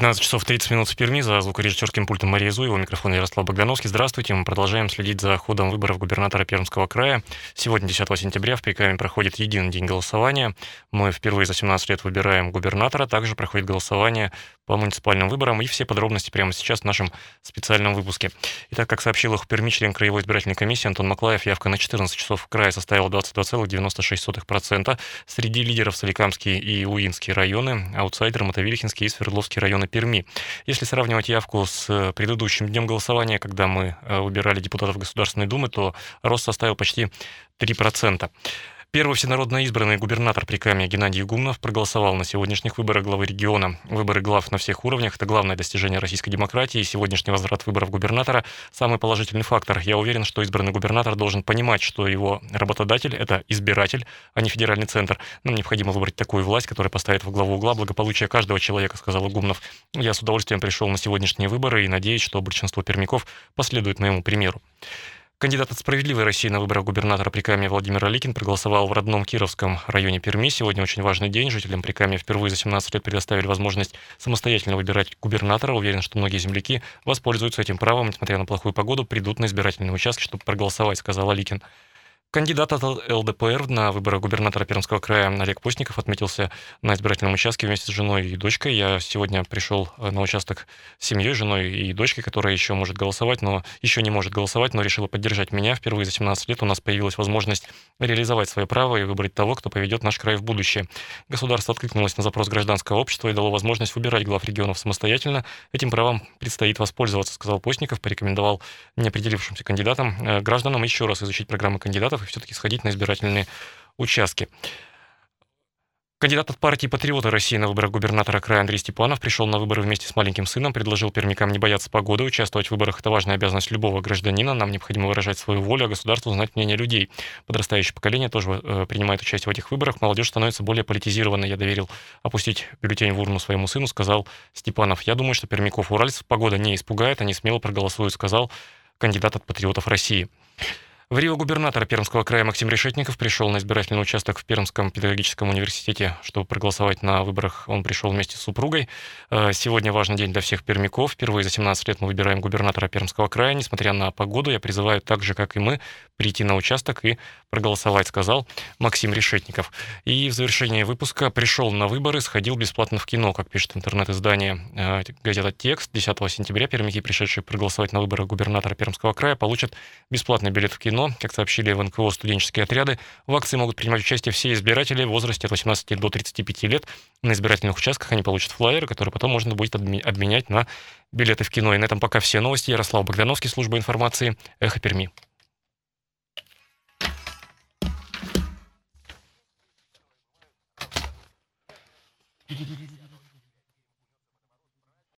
15 часов 30 минут в Перми. За звукорежиссерским пультом Мария Зуева, микрофон Ярослав Богдановский. Здравствуйте. Мы продолжаем следить за ходом выборов губернатора Пермского края. Сегодня, 10 сентября, в Прикаме проходит единый день голосования. Мы впервые за 17 лет выбираем губернатора. Также проходит голосование по муниципальным выборам. И все подробности прямо сейчас в нашем специальном выпуске. Итак, как сообщил их в Перми член Краевой избирательной комиссии Антон Маклаев, явка на 14 часов в крае составила 22,96%. Среди лидеров Соликамские и Уинские районы, аутсайдером это Вилихинский и Свердловский районы Перми. Если сравнивать явку с предыдущим днем голосования, когда мы выбирали депутатов Государственной Думы, то рост составил почти 3%. Первый всенародно избранный губернатор Прикамья Геннадий Игумнов проголосовал на сегодняшних выборах главы региона. Выборы глав на всех уровнях – это главное достижение российской демократии, и сегодняшний возврат выборов губернатора – самый положительный фактор. Я уверен, что избранный губернатор должен понимать, что его работодатель – это избиратель, а не федеральный центр. Нам необходимо выбрать такую власть, которая поставит во главу угла благополучие каждого человека, сказал Игумнов. Я с удовольствием пришел на сегодняшние выборы и надеюсь, что большинство пермяков последует моему примеру. Кандидат от «Справедливой России» на выборах губернатора Прикамья Владимир Аликин проголосовал в родном Кировском районе Перми. Сегодня очень важный день. Жителям Прикамья впервые за 17 лет предоставили возможность самостоятельно выбирать губернатора. Уверен, что многие земляки воспользуются этим правом, несмотря на плохую погоду, придут на избирательные участки, чтобы проголосовать, сказал Аликин. Кандидат от ЛДПР на выборы губернатора Пермского края Олег Постников отметился на избирательном участке вместе с женой и дочкой. Я сегодня пришел на участок с семьей, женой и дочкой, которая еще не может голосовать, но решила поддержать меня. Впервые за 17 лет у нас появилась возможность реализовать свое право и выбрать того, кто поведет наш край в будущее. Государство откликнулось на запрос гражданского общества и дало возможность выбирать глав регионов самостоятельно. Этим правом предстоит воспользоваться, сказал Постников, порекомендовал неопределившимся кандидатам, гражданам еще раз изучить программы кандидатов и все-таки сходить на избирательные участки. Кандидат от партии «Патриоты России» на выборах губернатора края Андрей Степанов пришел на выборы вместе с маленьким сыном, предложил пермякам не бояться погоды, участвовать в выборах – это важная обязанность любого гражданина, нам необходимо выражать свою волю, а государству знать мнение людей. Подрастающее поколение тоже принимает участие в этих выборах, молодежь становится более политизированной. Я доверил опустить бюллетень в урну своему сыну, сказал Степанов. Я думаю, что пермяков уральцев погода не испугает, они смело проголосуют, сказал кандидат от «Патриотов России». В Рио губернатор Пермского края Максим Решетников пришел на избирательный участок в Пермском педагогическом университете, чтобы проголосовать на выборах. Он пришел вместе с супругой. Сегодня важный день для всех пермяков. Впервые за 17 лет мы выбираем губернатора Пермского края. Несмотря на погоду, я призываю так же, как и мы, прийти на участок и проголосовать, сказал Максим Решетников. И в завершении выпуска пришел на выборы, сходил бесплатно в кино, как пишет интернет-издание газета «Текст». 10 сентября пермяки, пришедшие проголосовать на выборах губернатора Пермского края, получат бесплатный билет в кино. Как сообщили в НКО «Студенческие отряды», в акции могут принимать участие все избиратели в возрасте от 18 до 35 лет. На избирательных участках они получат флаеры, которые потом можно будет обменять на билеты в кино. И на этом пока все новости. Ярослав Богдановский, служба информации, Эхо Перми.